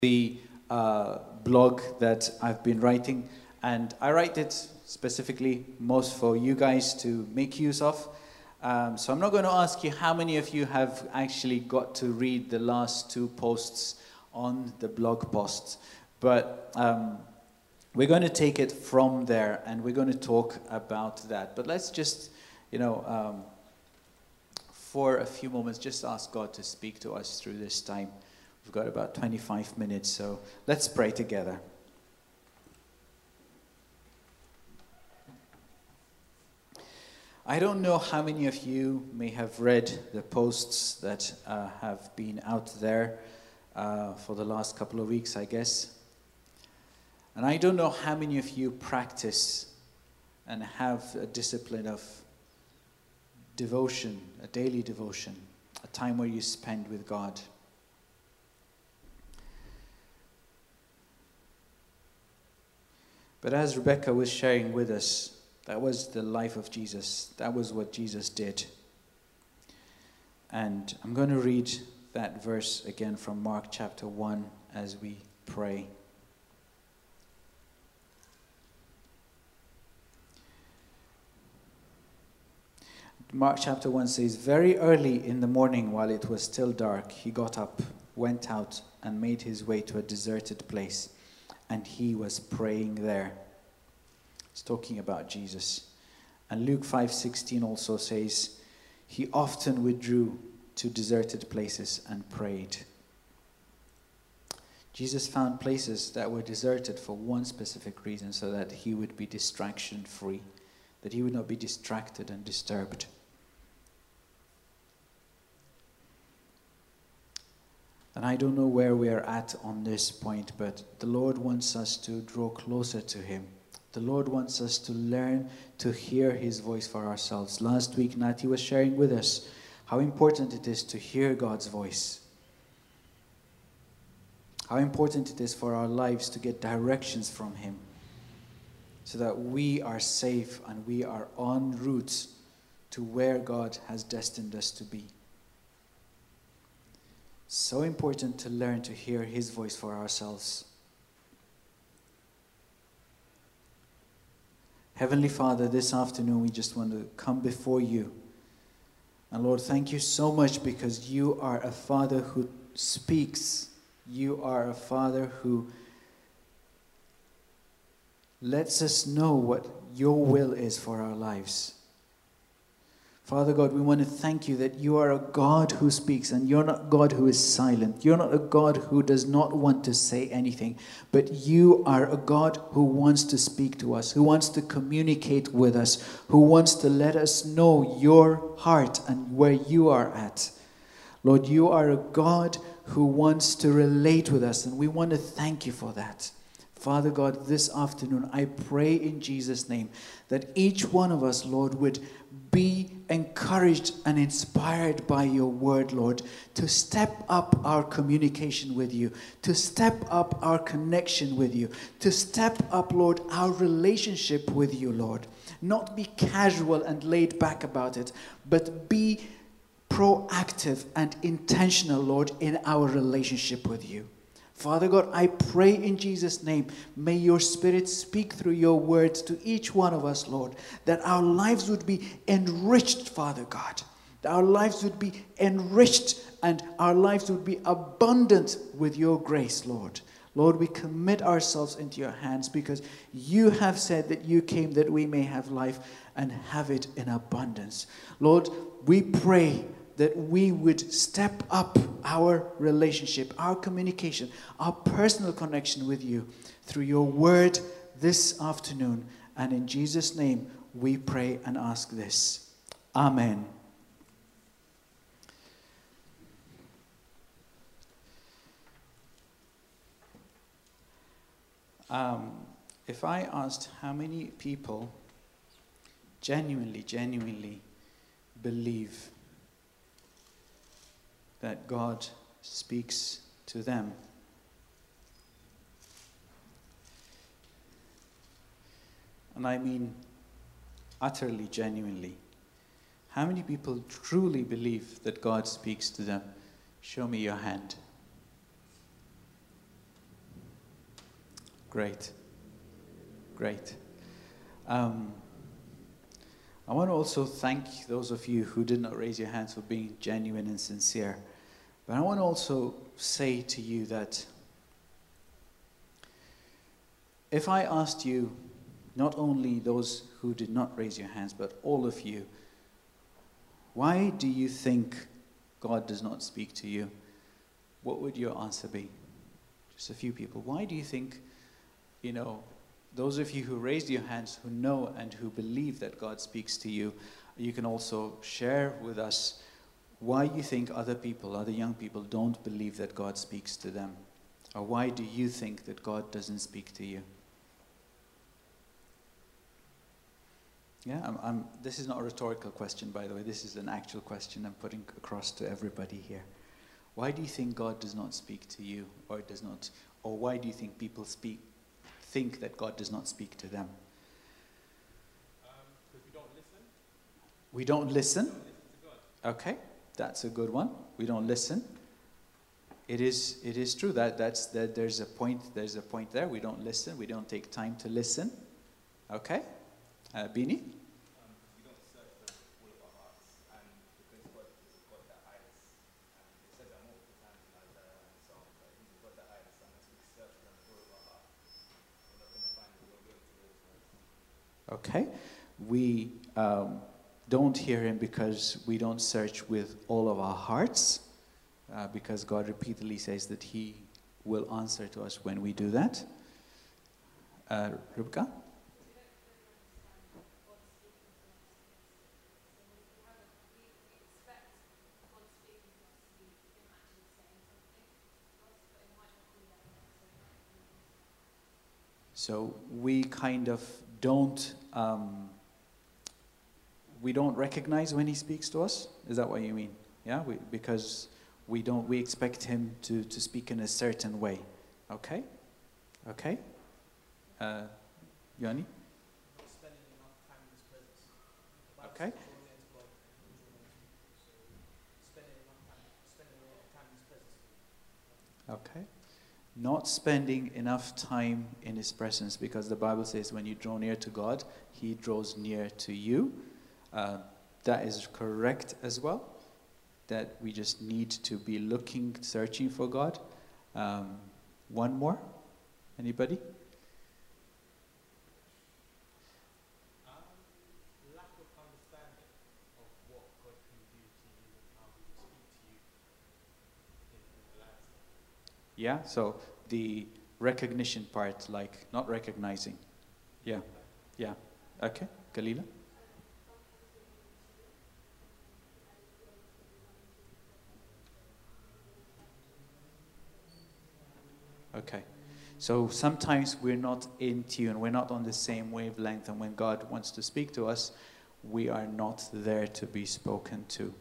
the blog that I've been writing, and I write it specifically most for you guys to make use of. So I'm not going to ask you how many of you have actually got to read the last 2 posts on the blog posts, but we're going to take it from there and we're going to talk about that. But let's just, for a few moments, just ask God to speak to us through this time. We've got about 25 minutes, so let's pray together. I don't know how many of you may have read the posts that have been out there for the last couple of weeks, I guess. And I don't know how many of you practice and have a discipline of devotion, a daily devotion, a time where you spend with God. But as Rebecca was sharing with us, that was the life of Jesus. That was what Jesus did. And I'm going to read that verse again from Mark chapter 1 as we pray. Mark chapter 1 says, "Very early in the morning, while it was still dark, he got up, went out, and made his way to a deserted place. And he was praying there." It's talking about Jesus. And Luke 5:16 also says, "He often withdrew to deserted places and prayed." Jesus found places that were deserted for one specific reason, so that he would be distraction-free, that he would not be distracted and disturbed. And I don't know where we are at on this point, but the Lord wants us to draw closer to him. The Lord wants us to learn to hear his voice for ourselves. Last week, Nati was sharing with us how important it is to hear God's voice. How important it is for our lives to get directions from him, so that we are safe and we are en route to where God has destined us to be. So important to learn to hear his voice for ourselves. Heavenly Father, this afternoon we just want to come before you. And Lord, thank you so much, because you are a Father who speaks. You are a Father who lets us know what your will is for our lives. Father God, we want to thank you that you are a God who speaks, and you're not a God who is silent. You're not a God who does not want to say anything, but you are a God who wants to speak to us, who wants to communicate with us, who wants to let us know your heart and where you are at. Lord, you are a God who wants to relate with us, and we want to thank you for that. Father God, this afternoon, I pray in Jesus' name that each one of us, Lord, would be encouraged and inspired by your word, Lord, to step up our communication with you, to step up our connection with you, to step up, Lord, our relationship with you, Lord. Not be casual and laid back about it, but be proactive and intentional, Lord, in our relationship with you. Father God, I pray in Jesus' name, may your Spirit speak through your words to each one of us, Lord, that our lives would be enriched, Father God. That our lives would be enriched and our lives would be abundant with your grace, Lord. Lord, we commit ourselves into your hands, because you have said that you came that we may have life and have it in abundance. Lord, we pray that we would step up our relationship, our communication, our personal connection with you through your word this afternoon. And in Jesus' name, we pray and ask this. Amen. If I asked how many people genuinely believe that God speaks to them, and I mean utterly genuinely, how many people truly believe that God speaks to them? Show me your hand. Great. Great. I want to also thank those of you who did not raise your hands for being genuine and sincere. But I want to also say to you that if I asked you, not only those who did not raise your hands, but all of you, why do you think God does not speak to you? What would your answer be? Just a few people. Why do you think, those of you who raised your hands, who know and who believe that God speaks to you, you can also share with us why you think other people, other young people, don't believe that God speaks to them. Or why do you think that God doesn't speak to you? Yeah, this is not a rhetorical question, by the way. This is an actual question I'm putting across to everybody here. Why do you think God does not speak to you, or why do you think people think that God does not speak to them? Because we don't listen. We don't listen? We don't listen to God. Okay, that's a good one. We don't listen. It is true that there's a point there. We don't listen. We don't take time to listen. Okay. Bini? We don't search with all of our hearts, and because God is a God that hides, and it says that multiple times in Isaiah and so on, but He's a God that hides, and as we search with all of our heart, we're not going to find it, we won't be able to live His words. Okay. We don't hear Him because we don't search with all of our hearts, because God repeatedly says that He will answer to us when we do that. Rebecca? So we kind of don't recognize when He speaks to us. Is that what you mean? Yeah, because we expect Him to speak in a certain way. Okay? Okay? Yoni? Not spending enough time in His presence. Okay. Spending a lot of time in His presence. Okay. Not spending enough time in His presence, because the Bible says when you draw near to God, He draws near to you. That is correct as well. That we just need to be looking, searching for God. One more? Anybody? Lack of understanding of what God can do to you and how He will speak to you in the lives. Yeah, so the recognition part, like not recognizing. Yeah, yeah. Okay, Galila? Okay. So sometimes we're not in tune, we're not on the same wavelength, and when God wants to speak to us, we are not there to be spoken to.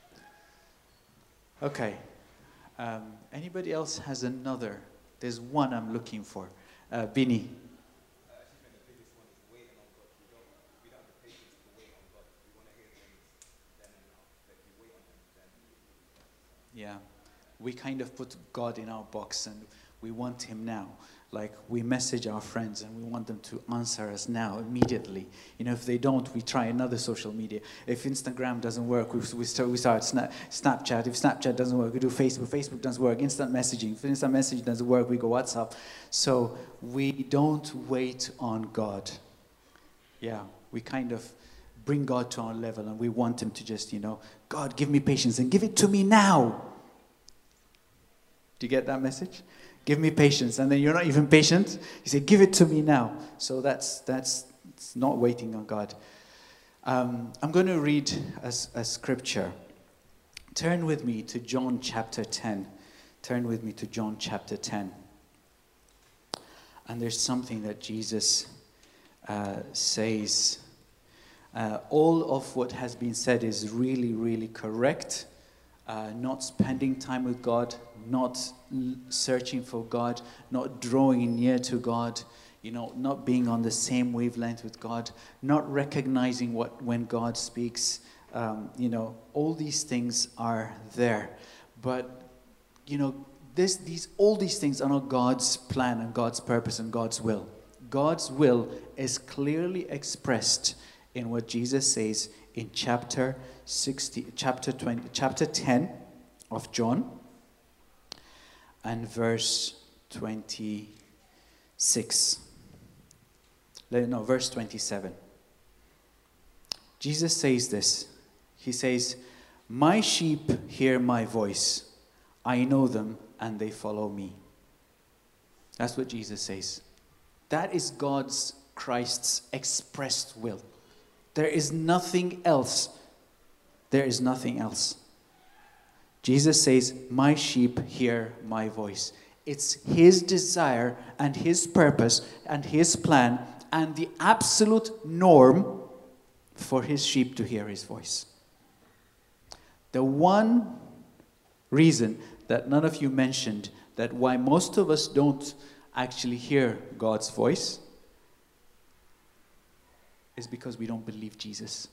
Okay. Anybody else has another? There's one I'm looking for. Bini. I actually think the biggest one is waiting on God. We don't have the patience to wait on God. We want to hear things then and now. But if you wait on Him, then Yeah. We kind of put God in our box and we want Him now. Like we message our friends and we want them to answer us now, immediately. If they don't, we try another social media. If Instagram doesn't work, we start Snapchat. If Snapchat doesn't work, we do Facebook. Facebook doesn't work, instant messaging. If instant messaging doesn't work, we go WhatsApp. So we don't wait on God. Yeah, we kind of bring God to our level and we want Him to just, God, give me patience and give it to me now. Do you get that message? Give me patience. And then you're not even patient. You say, give it to me now. So that's not waiting on God. I'm going to read a scripture. Turn with me to John chapter 10. Turn with me to John chapter 10. And there's something that Jesus says. All of what has been said is really, really correct. Not spending time with God, not searching for God, not drawing near to God, not being on the same wavelength with God, not recognizing when God speaks. All these things are there. But, All these things are not God's plan and God's purpose and God's will. God's will is clearly expressed in what Jesus says in chapter 10 of John and verse 26. No, verse 27. Jesus says this. He says, "My sheep hear my voice. I know them and they follow me." That's what Jesus says. That is Christ's expressed will. There is nothing else. There is nothing else. Jesus says, "My sheep hear my voice." It's his desire and his purpose and his plan and the absolute norm for his sheep to hear his voice. The one reason that none of you mentioned that why most of us don't actually hear God's voice is because we don't believe Jesus.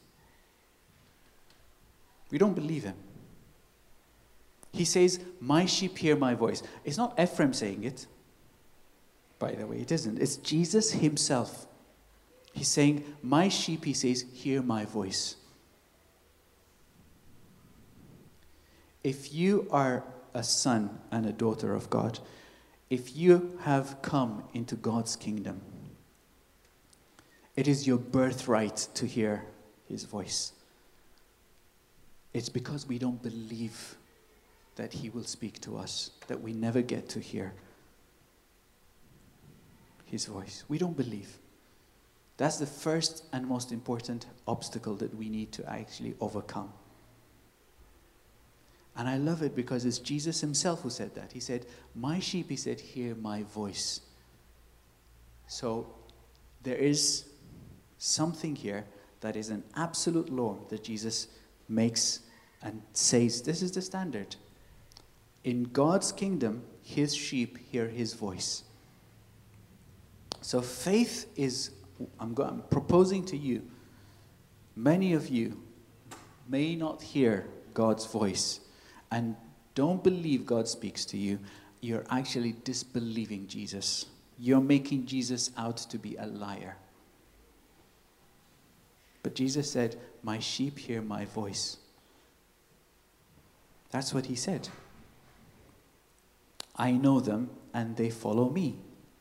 We don't believe him. He says, "My sheep hear my voice." It's not Ephraim saying it, by the way. It isn't. It's Jesus himself. He's saying, "My sheep," he says, "hear my voice." If you are a son and a daughter of God, if you have come into God's kingdom, it is your birthright to hear his voice. It's because we don't believe that he will speak to us that we never get to hear his voice. We don't believe. That's the first and most important obstacle that we need to actually overcome. And I love it because it's Jesus himself who said that. He said, "My sheep," he said, "hear my voice." So there is something here that is an absolute law that Jesus makes and says, this is the standard. In God's kingdom, his sheep hear his voice. So faith is, I'm proposing to you, many of you may not hear God's voice and don't believe God speaks to you. You're actually disbelieving Jesus. You're making Jesus out to be a liar. But Jesus said, "My sheep hear my voice." That's what he said. "I know them and they follow me."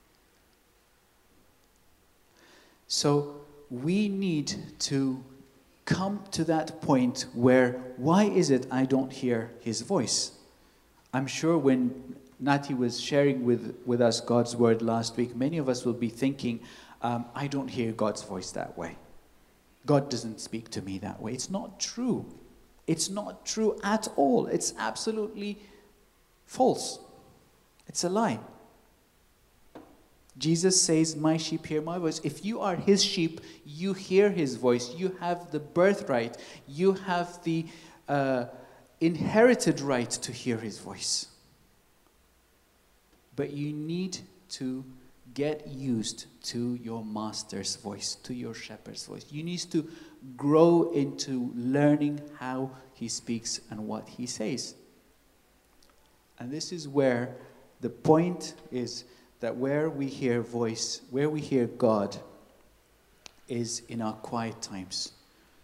So we need to come to that point where, why is it I don't hear his voice? I'm sure when Nati was sharing with us God's word last week, many of us will be thinking, I don't hear God's voice that way. God doesn't speak to me that way. It's not true. It's not true at all. It's absolutely false. It's a lie. Jesus says, "My sheep hear my voice." If you are his sheep, you hear his voice. You have the birthright. You have the inherited right to hear his voice. But you need to get used to your master's voice, to your shepherd's voice. You need to grow into learning how he speaks and what he says. And this is where the point is that where we hear voice, where we hear God, is in our quiet times,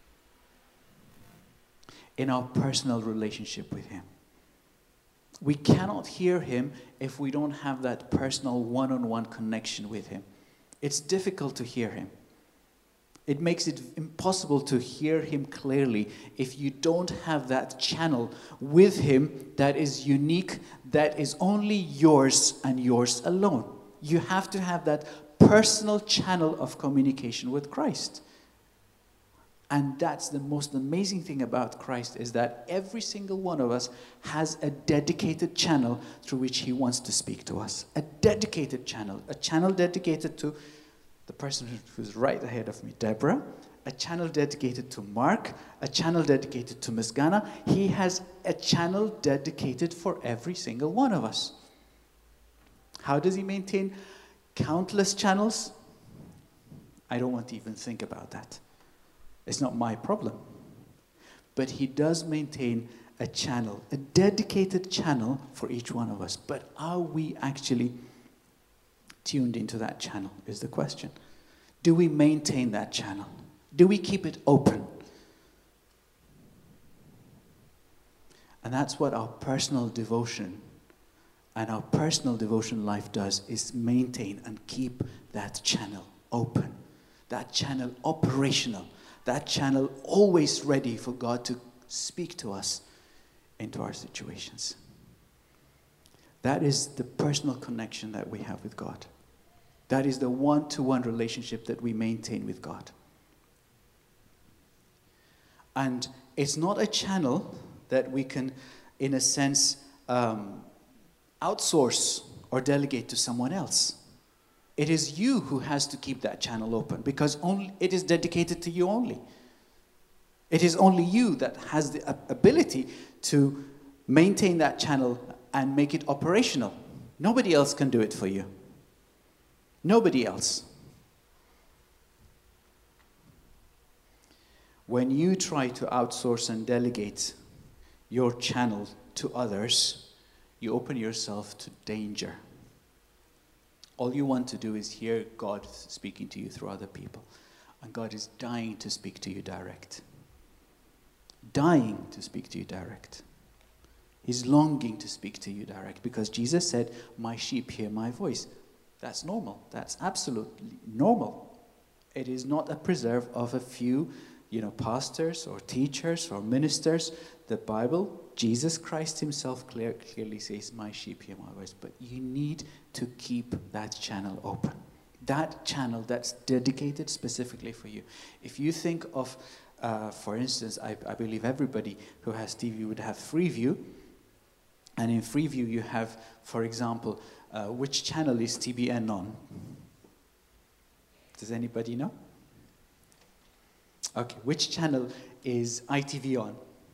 in our personal relationship with him. We cannot hear him if we don't have that personal one-on-one connection with him. It's difficult to hear him. It makes it impossible to hear him clearly if you don't have that channel with him that is unique, that is only yours and yours alone. You have to have that personal channel of communication with Christ. And that's the most amazing thing about Christ, is that every single one of us has a dedicated channel through which he wants to speak to us. A dedicated channel. A channel dedicated to the person who's right ahead of me, Deborah. A channel dedicated to Mark. A channel dedicated to Miss Ghana. He has a channel dedicated for every single one of us. How does he maintain countless channels? I don't want to even think about that. It's not my problem. But he does maintain a channel, a dedicated channel for each one of us. But are we actually tuned into that channel is the question. Do we maintain that channel? Do we keep it open? And that's what our personal devotion and our personal devotion life does, is maintain and keep that channel open, that channel operational, that channel always ready for God to speak to us into our situations. That is the personal connection that we have with God. That is the one-to-one relationship that we maintain with God. And it's not a channel that we can, in a sense, outsource or delegate to someone else. It is you who has to keep that channel open, because it is dedicated to you only. It is only you that has the ability to maintain that channel and make it operational. Nobody else can do it for you. Nobody else. When you try to outsource and delegate your channel to others, you open yourself to danger. All you want to do is hear God speaking to you through other people. And God is dying to speak to you direct. Dying to speak to you direct. He's longing to speak to you direct, because Jesus said, "My sheep hear my voice." That's normal. That's absolutely normal. It is not a preserve of a few, pastors or teachers or ministers. The Bible, Jesus Christ himself clearly says, "My sheep hear my voice." But you need to keep that channel open. That channel that's dedicated specifically for you. If you think of, for instance, I believe everybody who has TV would have Freeview. And in Freeview you have, for example, which channel is TBN on? Does anybody know? Okay, which channel is ITV on?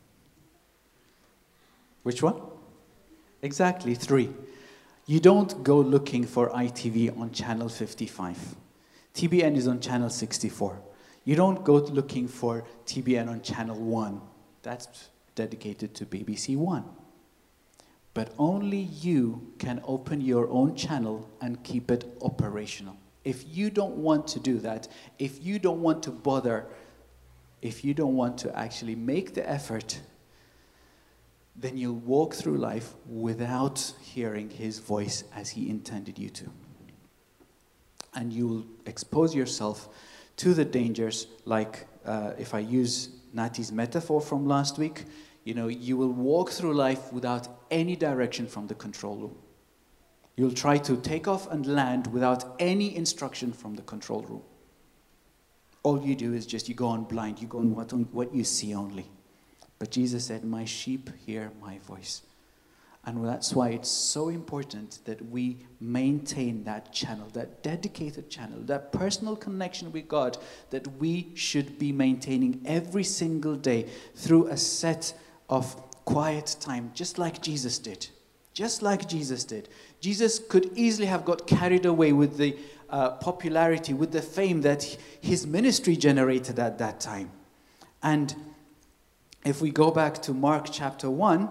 Which one? Exactly, 3. You don't go looking for ITV on channel 55. TBN is on channel 64. You don't go looking for TBN on channel 1. That's dedicated to BBC One. But only you can open your own channel and keep it operational. If you don't want to do that, if you don't want to bother, if you don't want to actually make the effort, then you'll walk through life without hearing his voice as he intended you to. And you'll expose yourself to the dangers, like if I use Nati's metaphor from last week, you will walk through life without any direction from the control room. You'll try to take off and land without any instruction from the control room. All you do is you go on blind, you go on what you see only. But Jesus said, "My sheep hear my voice." And that's why it's so important that we maintain that channel, that dedicated channel, that personal connection with God that we should be maintaining every single day through a set of quiet time, just like Jesus did. Just like Jesus did. Jesus could easily have got carried away with the popularity, with the fame that his ministry generated at that time. And if we go back to Mark chapter 1,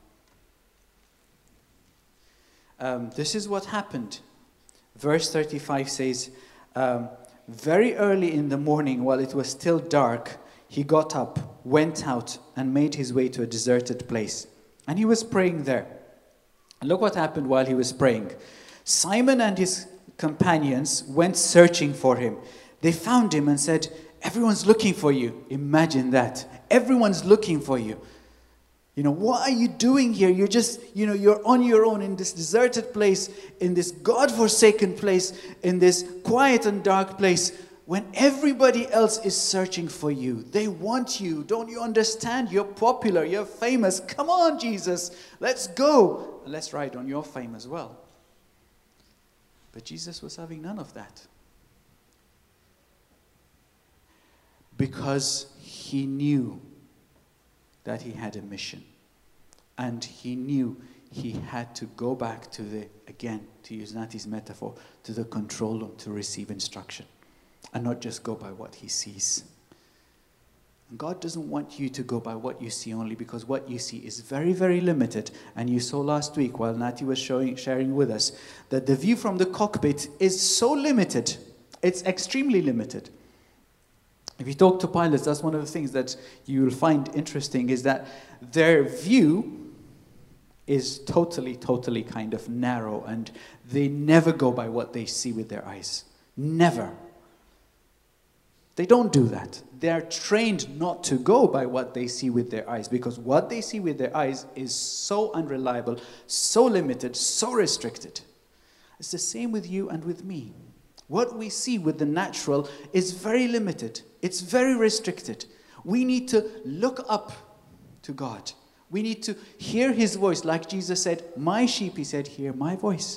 this is what happened. Verse 35 says, very early in the morning, while it was still dark, he got up, went out, and made his way to a deserted place. And he was praying there. And look what happened while he was praying. Simon and his companions went searching for him. They found him and said, "Everyone's looking for you." Imagine that. Everyone's looking for you. What are you doing here? You're just, you're on your own in this deserted place, in this God-forsaken place, in this quiet and dark place, when everybody else is searching for you. They want you. Don't you understand? You're popular. You're famous. Come on, Jesus. Let's go. Let's ride on your fame as well. But Jesus was having none of that. Because he knew that he had a mission. And he knew he had to go back to again, to use Nati's metaphor, to the control room to receive instruction. And not just go by what he sees. God doesn't want you to go by what you see only, because what you see is very, very limited. And you saw last week while Nati was sharing with us that the view from the cockpit is so limited. It's extremely limited. If you talk to pilots, that's one of the things that you will find interesting, is that their view is totally, totally kind of narrow, and they never go by what they see with their eyes. Never. They don't do that. They are trained not to go by what they see with their eyes, because what they see with their eyes is so unreliable, so limited, so restricted. It's the same with you and with me. What we see with the natural is very limited. It's very restricted. We need to look up to God. We need to hear his voice. Like Jesus said, my sheep, he said, hear my voice.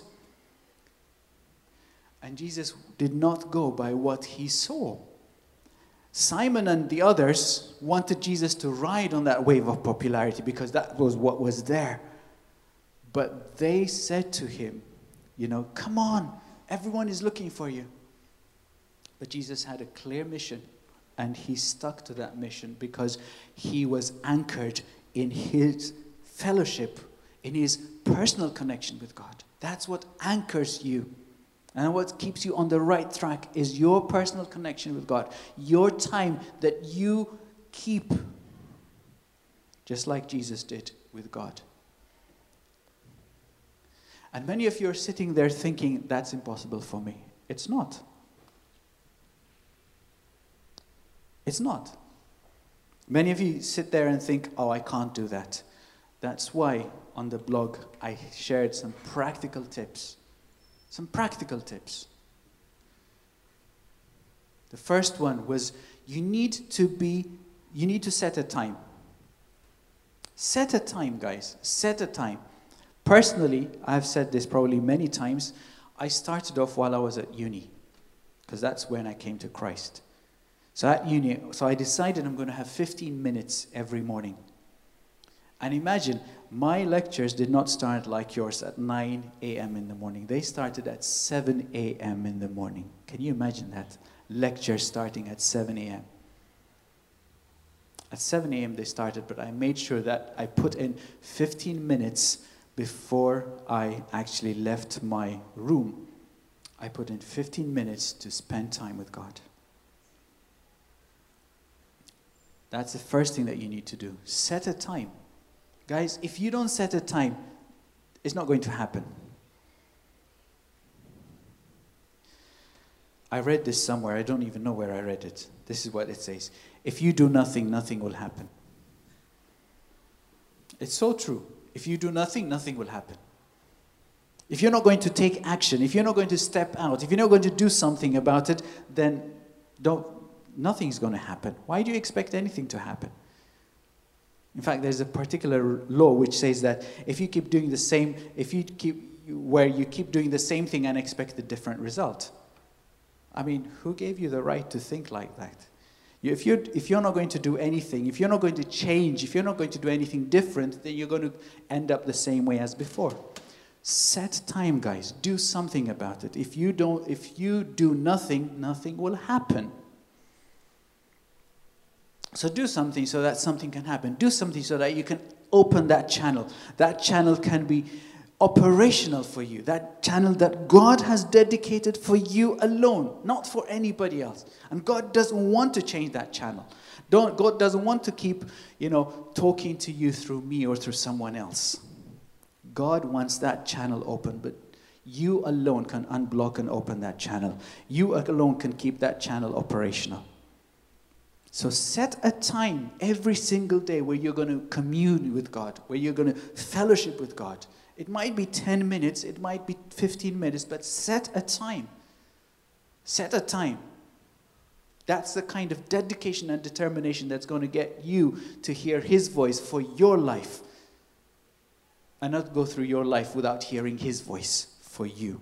And Jesus did not go by what he saw. Simon and the others wanted Jesus to ride on that wave of popularity because that was what was there. But they said to him, come on, everyone is looking for you. But Jesus had a clear mission, and he stuck to that mission because he was anchored in his fellowship, in his personal connection with God. That's what anchors you. And what keeps you on the right track is your personal connection with God. Your time that you keep, just like Jesus did with God. And many of you are sitting there thinking, that's impossible for me. It's not. It's not. Many of you sit there and think, oh, I can't do that. That's why on the blog I shared some practical tips. Some practical tips. The first one was you need to set a time. Set a time, guys. Set a time. Personally, I've said this probably many times, I started off while I was at uni, because that's when I came to Christ. So at uni, I decided I'm going to have 15 minutes every morning. And imagine, my lectures did not start like yours at 9 a.m. in the morning. They started at 7 a.m. in the morning. Can you imagine that? Lecture starting at 7 a.m. At 7 a.m. they started, but I made sure that I put in 15 minutes before I actually left my room. I put in 15 minutes to spend time with God. That's the first thing that you need to do. Set a time. Guys, if you don't set a time, it's not going to happen. I read this somewhere. I don't even know where I read it. This is what it says. If you do nothing, nothing will happen. It's so true. If you do nothing, nothing will happen. If you're not going to take action, if you're not going to step out, if you're not going to do something about it, then nothing's going to happen. Why do you expect anything to happen? In fact, there's a particular law which says that if you keep doing the same, you keep doing the same thing and expect a different result. I mean, who gave you the right to think like that? If you're not going to do anything, if you're not going to change, if you're not going to do anything different, then you're going to end up the same way as before. Set time, guys. Do something about it. If you do nothing, nothing will happen. So do something so that something can happen. Do something so that you can open that channel. That channel can be operational for you. That channel that God has dedicated for you alone, not for anybody else. And God doesn't want to change that channel. God doesn't want to keep, talking to you through me or through someone else. God wants that channel open, but you alone can unblock and open that channel. You alone can keep that channel operational. So set a time every single day where you're going to commune with God, where you're going to fellowship with God. It might be 10 minutes, it might be 15 minutes, but set a time. Set a time. That's the kind of dedication and determination that's going to get you to hear His voice for your life. And not go through your life without hearing His voice for you.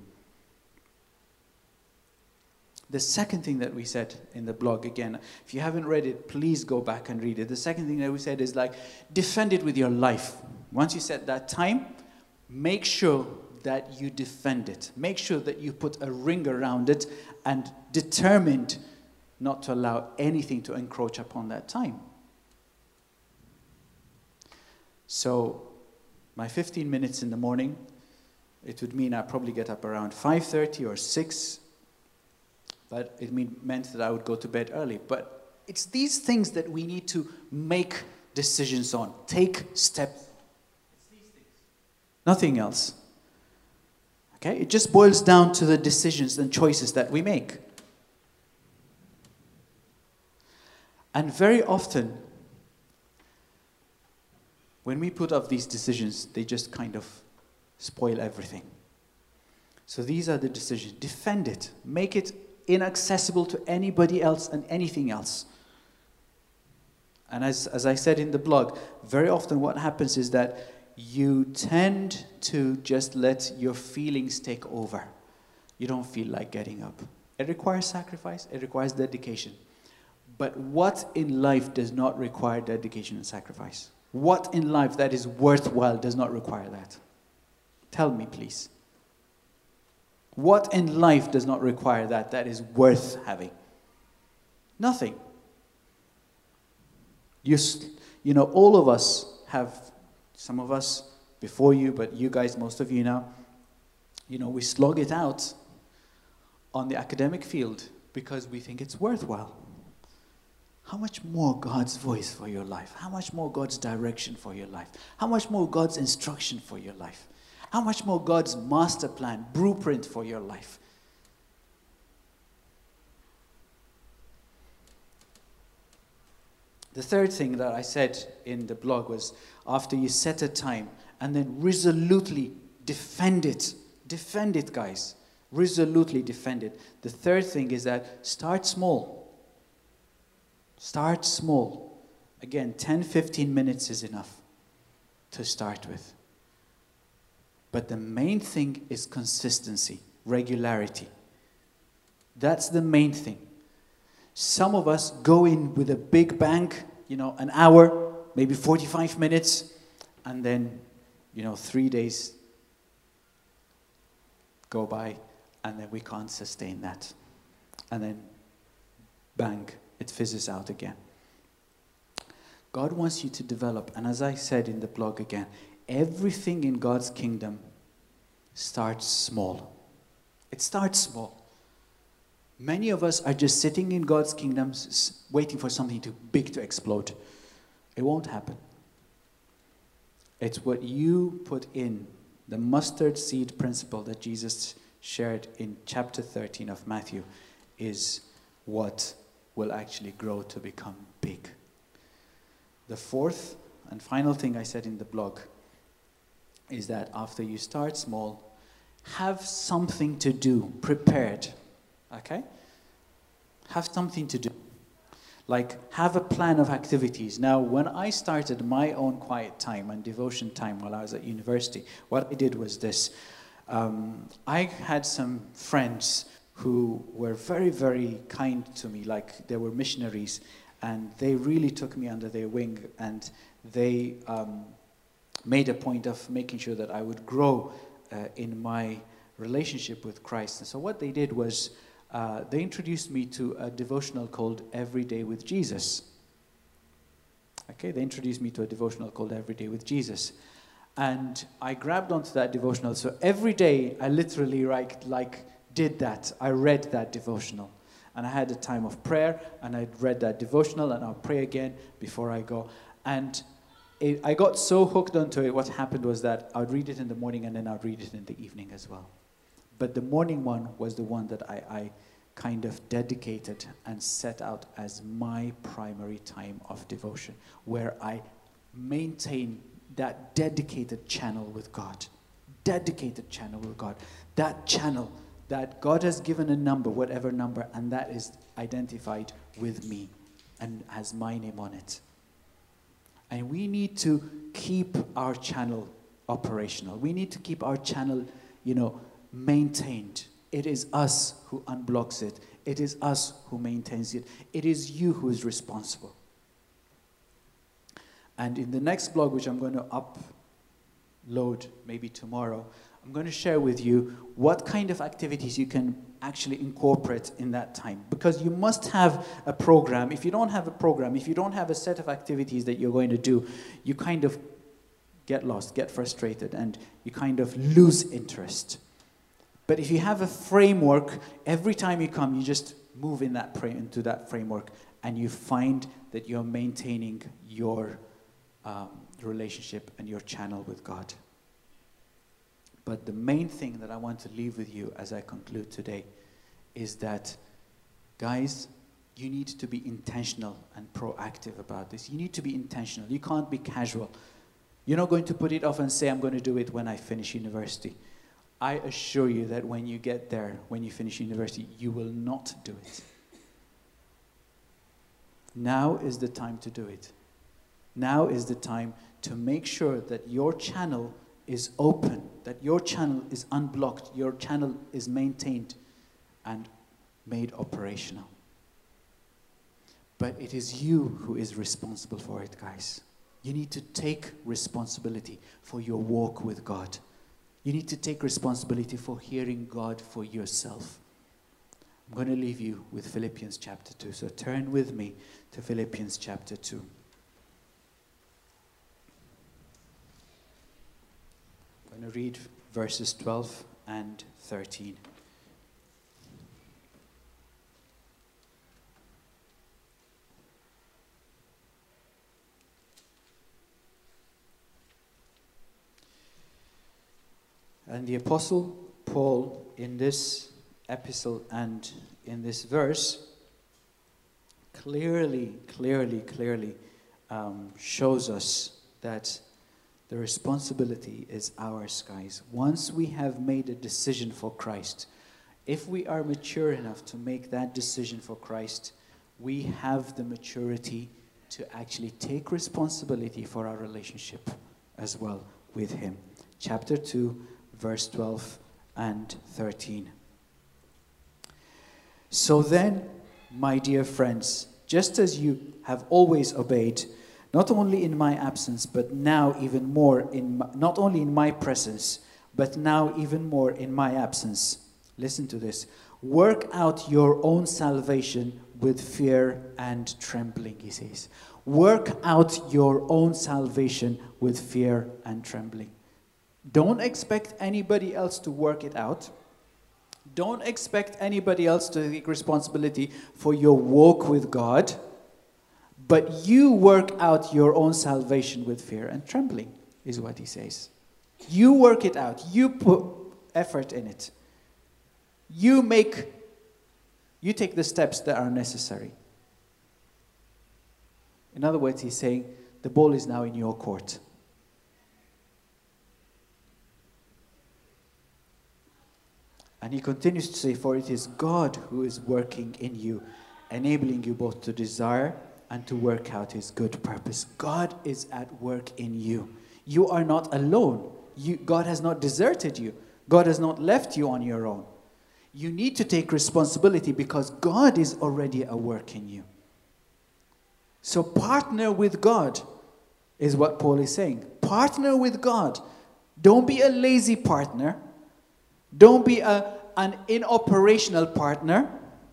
The second thing that we said in the blog, again, if you haven't read it, please go back and read it. The second thing that we said is defend it with your life. Once you set that time, make sure that you defend it. Make sure that you put a ring around it and determined not to allow anything to encroach upon that time. So my 15 minutes in the morning, it would mean I probably get up around 5:30 or 6, but it meant that I would go to bed early. But it's these things that we need to make decisions on, take steps. It's these things. Nothing else. Okay? It just boils down to the decisions and choices that we make. And very often, when we put up these decisions, they just kind of spoil everything. So these are the decisions. Defend it. Make it inaccessible to anybody else and anything else. And as I said in the blog, very often what happens is that you tend to just let your feelings take over. You don't feel like getting up. It requires sacrifice. It requires dedication. But what in life does not require dedication and sacrifice? What in life that is worthwhile does not require that? Tell me, please. What in life does not require that is worth having? Nothing. You know, all of us have, some of us before you, but you guys, most of you now, you know, we slog it out on the academic field because we think it's worthwhile. How much more God's voice for your life? How much more God's direction for your life? How much more God's instruction for your life? How much more God's master plan, blueprint for your life? The third thing that I said in the blog was, after you set a time and then resolutely defend it. Defend it, guys. Resolutely defend it. The third thing is that start small. Start small. Again, 10, 15 minutes is enough to start with. But the main thing is consistency, regularity. That's the main thing. Some of us go in with a big bang, you know, an hour, maybe 45 minutes, and then, you know, 3 days go by, and then we can't sustain that. And then, bang, it fizzes out again. God wants you to develop, and as I said in the blog again, everything in God's kingdom starts small. It starts small. Many of us are just sitting in God's kingdom waiting for something too big to explode. It won't happen. It's what you put in, the mustard seed principle that Jesus shared in chapter 13 of Matthew, is what will actually grow to become big. The fourth and final thing I said in the blog is that after you start small, have something to do prepared. Okay? Have something to do. Like, have a plan of activities. Now, when I started my own quiet time and devotion time while I was at university, what I did was this. I had some friends who were very, very kind to me, like they were missionaries, and they really took me under their wing, and they made a point of making sure that I would grow in my relationship with Christ. And so what they did was, they introduced me to a devotional called Every Day with Jesus. Okay, they introduced me to a devotional called Every Day with Jesus. And I grabbed onto that devotional. So every day, I literally did that. I read that devotional. And I had a time of prayer, and I read that devotional, and I'll pray again before I go. And I got so hooked onto it, what happened was that I would read it in the morning, and then I'd read it in the evening as well. But the morning one was the one that I kind of dedicated and set out as my primary time of devotion, where I maintain that dedicated channel with God. Dedicated channel with God. That channel that God has given a number, whatever number, and that is identified with me and has my name on it. And we need to keep our channel operational. We need to keep our channel, maintained. It is us who unblocks it. It is us who maintains it. It is you who is responsible. And in the next blog, which I'm going to upload maybe tomorrow, I'm going to share with you what kind of activities you can actually incorporate in that time. Because you must have a program. If you don't have a program, if you don't have a set of activities that you're going to do, you kind of get lost, get frustrated, and you kind of lose interest. But if you have a framework, every time you come, you just move into that framework, and you find that you're maintaining your relationship and your channel with God. But the main thing that I want to leave with you as I conclude today is that, guys, you need to be intentional and proactive about this. You need to be intentional. You can't be casual. You're not going to put it off and say, I'm going to do it when I finish university. I assure you that when you get there, when you finish university, you will not do it. Now is the time to do it. Now is the time to make sure that your channel is open, that your channel is unblocked, your channel is maintained and made operational. But it is you who is responsible for it, guys. You need to take responsibility for your walk with God. You need to take responsibility for hearing God for yourself. I'm going to leave you with Philippians chapter 2. So turn with me to Philippians chapter 2. I'm going to read verses 12 and 13. And the Apostle Paul, in this epistle and in this verse, clearly shows us that the responsibility is ours, guys. Once we have made a decision for Christ, if we are mature enough to make that decision for Christ, we have the maturity to actually take responsibility for our relationship as well with Him. Chapter 2, verse 12 and 13. So then, my dear friends, just as you have always obeyed, not only in my absence, but now even more not only in my presence, but now even more in my absence. Listen to this. Work out your own salvation with fear and trembling, he says. Work out your own salvation with fear and trembling. Don't expect anybody else to work it out. Don't expect anybody else to take responsibility for your walk with God. But you work out your own salvation with fear and trembling, is what he says. You work it out. You put effort in it. You take the steps that are necessary. In other words, he's saying, the ball is now in your court. And he continues to say, for it is God who is working in you, enabling you both to desire and to work out his good purpose. God is at work in you. You are not alone. God has not deserted you. God has not left you on your own. You need to take responsibility because God is already at work in you. So partner with God is what Paul is saying. Partner with God. Don't be a lazy partner. Don't be an inoperational partner.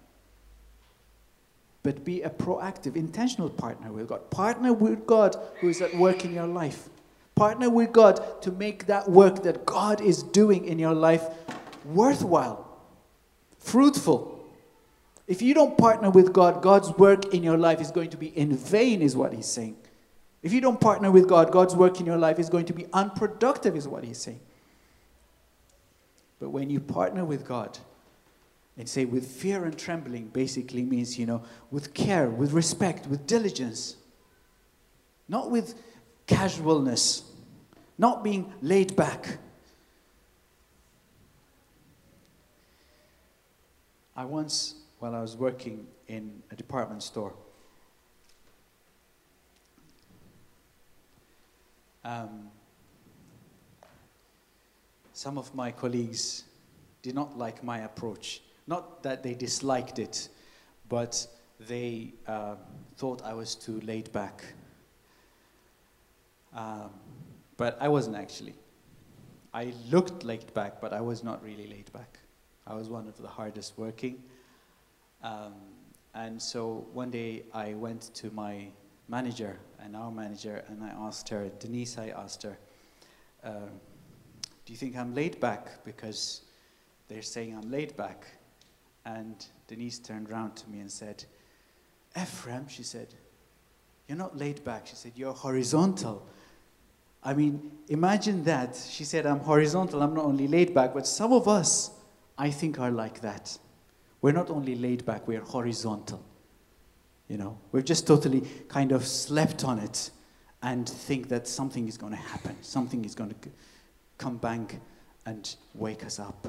But be a proactive, intentional partner with God. Partner with God who is at work in your life. Partner with God to make that work that God is doing in your life worthwhile, fruitful. If you don't partner with God, God's work in your life is going to be in vain, is what he's saying. If you don't partner with God, God's work in your life is going to be unproductive, is what he's saying. But when you partner with God, and say with fear and trembling basically means, with care, with respect, with diligence. Not with casualness. Not being laid back. I once, while I was working in a department store, some of my colleagues did not like my approach. Not that they disliked it, but they thought I was too laid back. But I wasn't actually. I looked laid back, but I was not really laid back. I was one of the hardest working. And so one day I went to my manager and our manager, and I asked her, Denise, I asked her, do you think I'm laid back? Because they're saying I'm laid back. And Denise turned around to me and said, Ephraim, she said, you're not laid back. She said, you're horizontal. I mean, imagine that. She said, I'm horizontal. I'm not only laid back, but some of us, I think, are like that. We're not only laid back, we're horizontal. You know, we've just totally kind of slept on it and think that something is going to happen. Something is going to come back and wake us up.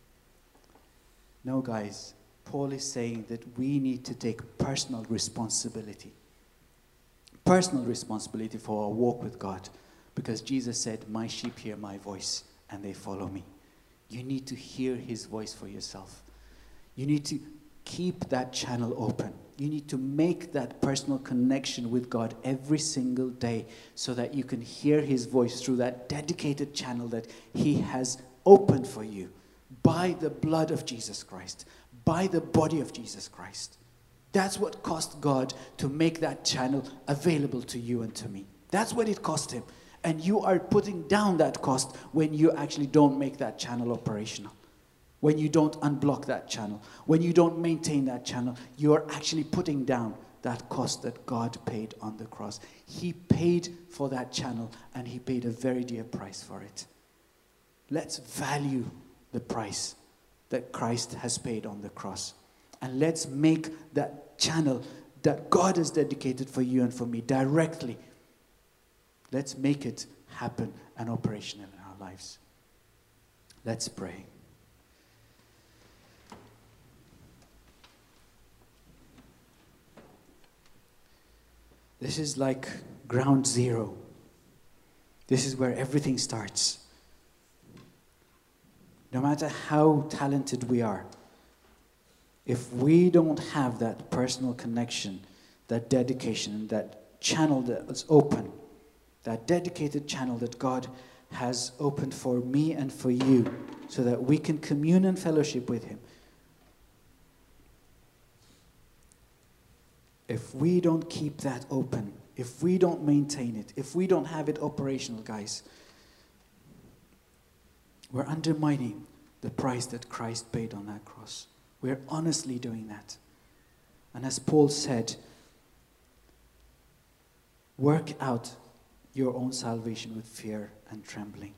No, guys, Paul is saying that we need to take personal responsibility. Personal responsibility for our walk with God. Because Jesus said, my sheep hear my voice and they follow me. You need to hear his voice for yourself. You need to keep that channel open. You need to make that personal connection with God every single day so that you can hear his voice through that dedicated channel that he has opened for you by the blood of Jesus Christ, by the body of Jesus Christ. That's what cost God to make that channel available to you and to me. That's what it cost him. And you are putting down that cost when you actually don't make that channel operational. When you don't unblock that channel. When you don't maintain that channel. You are actually putting down that cost that God paid on the cross. He paid for that channel and he paid a very dear price for it. Let's value the price that Christ has paid on the cross. And let's make that channel that God has dedicated for you and for me directly. Let's make it happen and operational in our lives. Let's pray. This is like ground zero. This is where everything starts. No matter how talented we are, if we don't have that personal connection, that dedication, that channel that is open, that dedicated channel that God has opened for me and for you, so that we can commune and fellowship with him. If we don't keep that open, if we don't maintain it, if we don't have it operational, guys, we're undermining the price that Christ paid on that cross. We're honestly doing that. And as Paul said, work out your own salvation with fear and trembling.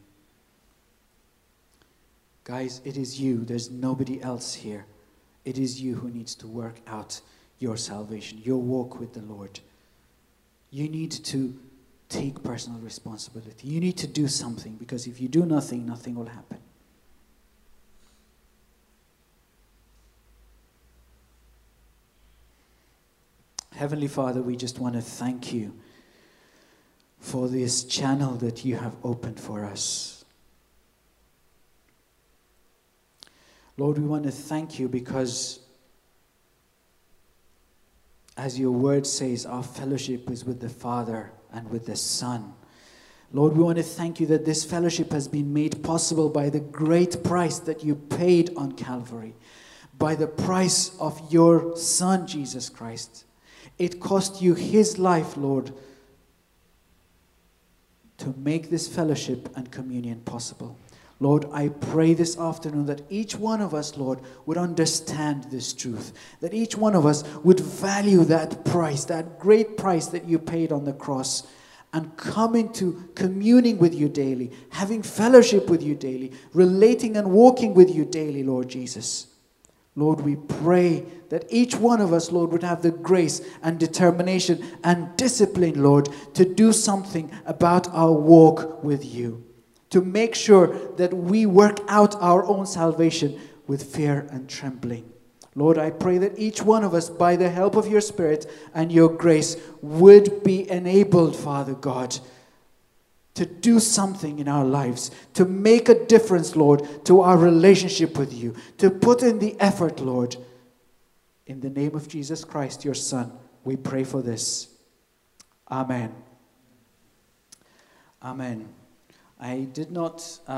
Guys, it is you. There's nobody else here. It is you who needs to work out your salvation, your walk with the Lord. You need to take personal responsibility. You need to do something, because if you do nothing, nothing will happen. Heavenly Father, we just want to thank you for this channel that you have opened for us. Lord, we want to thank you because, as your word says, our fellowship is with the Father and with the Son. Lord, we want to thank you that this fellowship has been made possible by the great price that you paid on Calvary, by the price of your Son, Jesus Christ. It cost you his life, Lord, to make this fellowship and communion possible. Lord, I pray this afternoon that each one of us, Lord, would understand this truth. That each one of us would value that price, that great price that you paid on the cross, and come into communing with you daily, having fellowship with you daily, relating and walking with you daily, Lord Jesus. Lord, we pray that each one of us, Lord, would have the grace and determination and discipline, Lord, to do something about our walk with you. To make sure that we work out our own salvation with fear and trembling. Lord, I pray that each one of us, by the help of your Spirit and your grace, would be enabled, Father God, to do something in our lives, to make a difference, Lord, to our relationship with you, to put in the effort, Lord. In the name of Jesus Christ, your Son, we pray for this. Amen. Amen. I did not